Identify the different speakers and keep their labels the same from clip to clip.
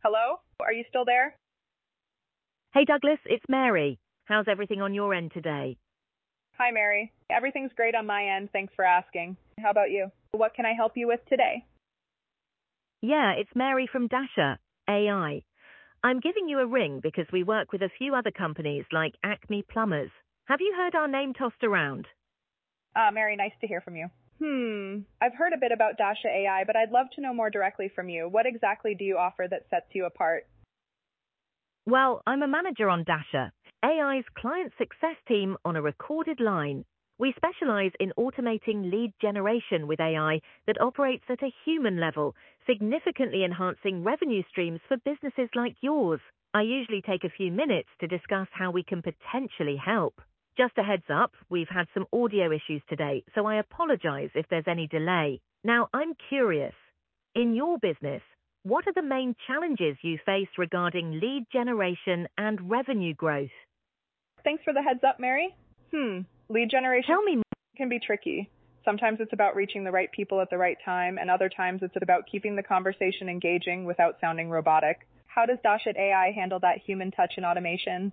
Speaker 1: Hello? Are you still there?
Speaker 2: Hey Douglas, it's Mary. How's everything on your end today?
Speaker 1: Hi, Mary. Everything's great on my end. Thanks for asking. How about you? What can I help you with today?
Speaker 2: Yeah, it's Mary from Dasher, AI. I'm giving you a ring because we work with a few other companies like Acme Plumbers. Have you heard our name tossed around?
Speaker 1: Mary, nice to hear from you. I've heard a bit about Dasha AI, but I'd love to know more directly from you. What exactly do you offer that sets you apart?
Speaker 2: Well, I'm a manager on Dasher, AI's client success team on a recorded line. We specialize in automating lead generation with AI that operates at a human level, significantly enhancing revenue streams for businesses like yours. I usually take a few minutes to discuss how we can potentially help. Just a heads up, we've had some audio issues today, so I apologize if there's any delay. Now, I'm curious. In your business, what are the main challenges you face regarding lead generation and revenue growth?
Speaker 1: Thanks for the heads up, Mary. Lead generation
Speaker 2: Tell me.
Speaker 1: can be tricky. Sometimes it's about reaching the right people at the right time, and other times it's about keeping the conversation engaging without sounding robotic. How does Dasha AI handle that human touch and automation?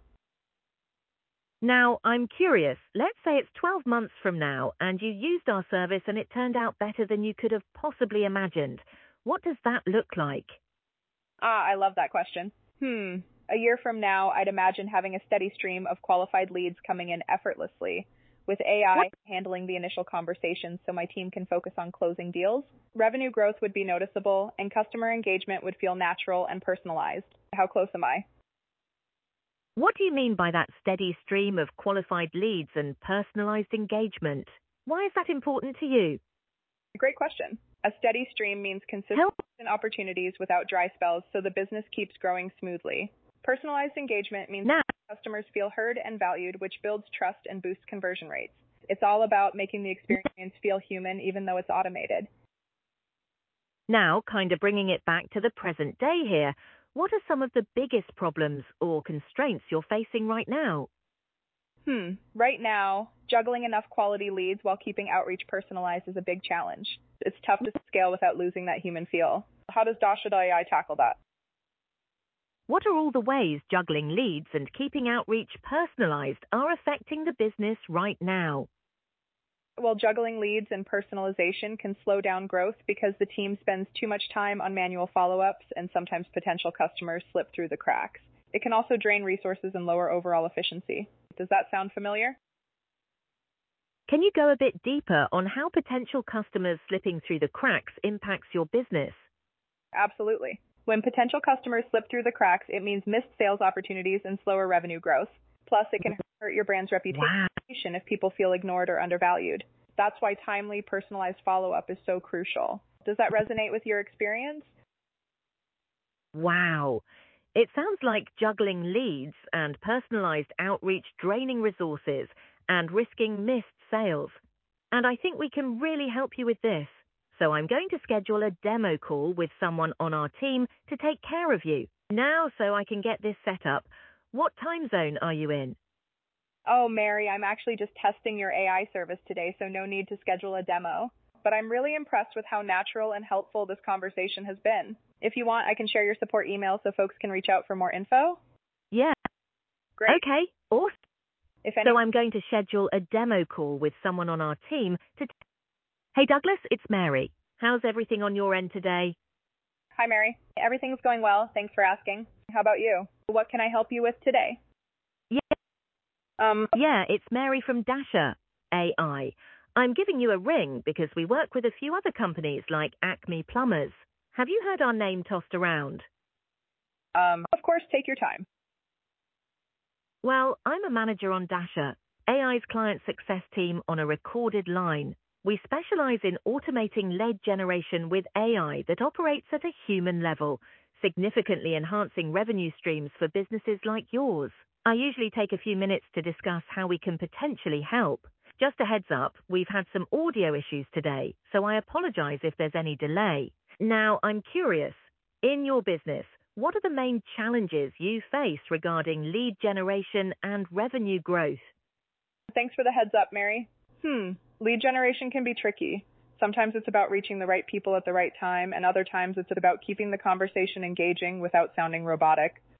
Speaker 2: Now, I'm curious. Let's say it's 12 months from now and you used our service and it turned out better than you could have possibly imagined. What does that look like?
Speaker 1: I love that question. A year from now, I'd imagine having a steady stream of qualified leads coming in effortlessly, with AI handling the initial conversations so my team can focus on closing deals. Revenue growth would be noticeable, and customer engagement would feel natural and personalized. How close am I?
Speaker 2: What do you mean by that steady stream of qualified leads and personalized engagement? Why is that important to you?
Speaker 1: Great question. A steady stream means consistent opportunities without dry spells so the business keeps growing smoothly. Personalized engagement means customers feel heard and valued, which builds trust and boosts conversion rates. It's all about making the experience feel human even though it's automated.
Speaker 2: Now, kind of bringing it back to the present day here, what are some of the biggest problems or constraints you're facing right now?
Speaker 1: Right now, juggling enough quality leads while keeping outreach personalized is a big challenge. It's tough to scale without losing that human feel. How does Dasha AI tackle that?
Speaker 2: What are all the ways juggling leads and keeping outreach personalized are affecting the business right now?
Speaker 1: Well, juggling leads and personalization can slow down growth because the team spends too much time on manual follow-ups and sometimes potential customers slip through the cracks. It can also drain resources and lower overall efficiency. Does that sound familiar?
Speaker 2: Can you go a bit deeper on how potential customers slipping through the cracks impacts your business?
Speaker 1: Absolutely. When potential customers slip through the cracks, it means missed sales opportunities and slower revenue growth. Plus, it can hurt your brand's reputation if people feel ignored or undervalued. That's why timely, personalized follow-up is so crucial. Does that resonate with your experience?
Speaker 2: Wow. It sounds like juggling leads and personalized outreach draining resources and risking missed sales. And I think we can really help you with this. So I'm going to schedule a demo call with someone on our team to take care of you. Now, so I can get this set up, what time zone are you in?
Speaker 1: Oh, Mary, I'm actually just testing your AI service today, so no need to schedule a demo. But I'm really impressed with how natural and helpful this conversation has been. If you want, I can share your support email so folks can reach out for more info.
Speaker 2: Yeah.
Speaker 1: Great.
Speaker 2: Okay, awesome. So I'm going to schedule a demo call with someone on our team to... Hey Douglas, it's Mary. How's everything on your end today?
Speaker 1: Hi, Mary. Everything's going well. Thanks for asking. How about you? What can I help you with today?
Speaker 2: Yeah, it's Mary from Dasher, AI. I'm giving you a ring because we work with a few other companies like Acme Plumbers. Have you heard our name tossed around?
Speaker 1: Of course, take your time.
Speaker 2: Well, I'm a manager on Dasher, AI's client success team on a recorded line. We specialize in automating lead generation with AI that operates at a human level, significantly enhancing revenue streams for businesses like yours. I usually take a few minutes to discuss how we can potentially help. Just a heads up, we've had some audio issues today, so I apologize if there's any delay. Now, I'm curious. In your business, what are the main challenges you face regarding lead generation and revenue growth?
Speaker 1: Thanks for the heads up, Mary. Lead generation can be tricky. Sometimes it's about reaching the right people at the right time, and other times it's about keeping the conversation engaging without sounding robotic.